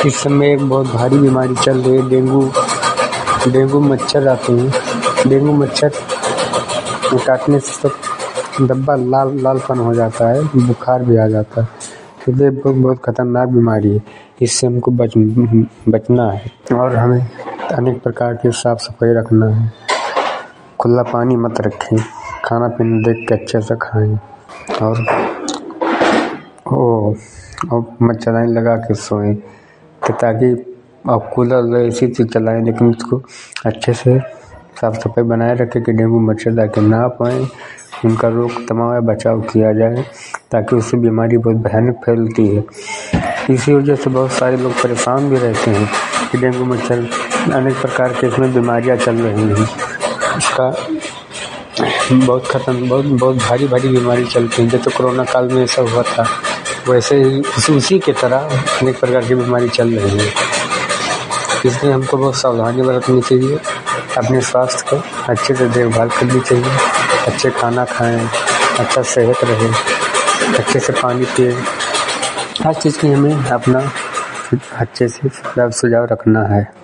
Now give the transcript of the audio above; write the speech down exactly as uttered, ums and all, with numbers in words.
इस समय एक बहुत भारी बीमारी चल रही है, डेंगू डेंगू मच्छर आते हैं। डेंगू मच्छर काटने से सब धब्बा लाल लालपन हो जाता है, बुखार भी आ जाता है। तो ये बहुत बहुत खतरनाक बीमारी है, इससे हमको बच बचना है और हमें अनेक प्रकार की साफ सफाई रखना है। खुला पानी मत रखें, खाना पीना देख के अच्छे से खाएं और ओ और मच्छरदानी लगा के सोएं, तो ताकि आप कूलर ए सी से चलाएं लेकिन उसको अच्छे से साफ सफाई बनाए रखें कि डेंगू मच्छर ताकि ना पाएँ, उनका रोक थमाव या बचाव किया जाए, ताकि उससे बीमारी बहुत भयानक फैलती है। इसी वजह से बहुत सारे लोग परेशान भी रहते हैं कि डेंगू मच्छर अनेक प्रकार के इसमें बीमारियाँ चल रही हैं। इसका बहुत खतरनाक बहुत बहुत भारी भारी बीमारी चलती है। जैसे कोरोना काल में ऐसा हुआ था, वैसे ही उसी की तरह अनेक प्रकार की बीमारी चल रही है। इसलिए हमको बहुत सावधानी बरतनी चाहिए, अपने स्वास्थ्य को अच्छे से देखभाल करनी चाहिए, अच्छे खाना खाएं, अच्छा सेहत रहे, अच्छे से पानी पिए। हर चीज़ की हमें अपना अच्छे से सुझाव रखना है।